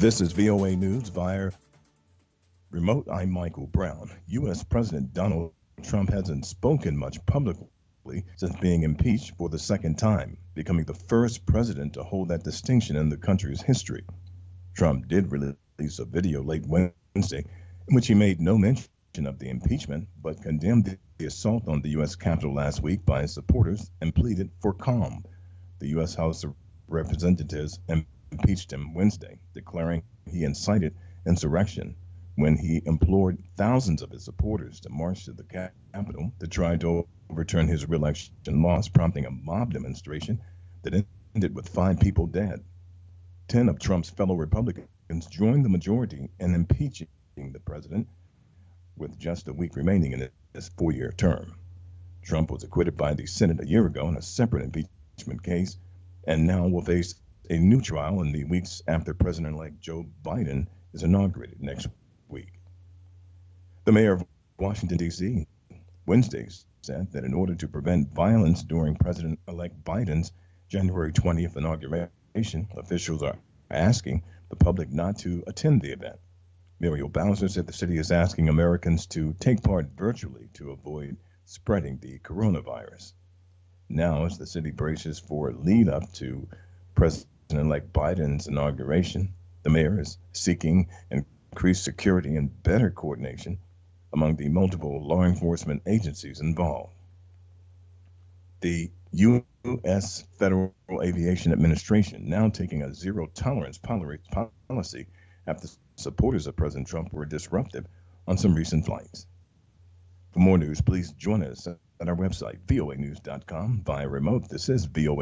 This is VOA News via remote. I'm Michael Brown. U.S. President Donald Trump hasn't spoken much publicly since being impeached for the second time, becoming the first president to hold that distinction in the country's history. Trump did release a video late Wednesday in which he made no mention of the impeachment, but condemned the assault on the U.S. Capitol last week by his supporters and pleaded for calm. The U.S. House of Representatives impeached him Wednesday, declaring he incited insurrection when he implored thousands of his supporters to march to the Capitol to try to overturn his reelection loss, prompting a mob demonstration that ended with 5 people dead. 10 of Trump's fellow Republicans joined the majority in impeaching the president with just a week remaining in his 4-year term. Trump was acquitted by the Senate a year ago in a separate impeachment case and now will face a new trial in the weeks after President-elect Joe Biden is inaugurated next week. The mayor of Washington, D.C., Wednesday said that in order to prevent violence during President-elect Biden's January 20th inauguration, officials are asking the public not to attend the event. Muriel Bowser said the city is asking Americans to take part virtually to avoid spreading the coronavirus. Now, as the city braces for a lead up to President-elect Biden's inauguration, the mayor is seeking increased security and better coordination among the multiple law enforcement agencies involved. The U.S. Federal Aviation Administration now taking a zero-tolerance policy after supporters of President Trump were disruptive on some recent flights. For more news, please join us at our website, voanews.com, via remote. This is VOA.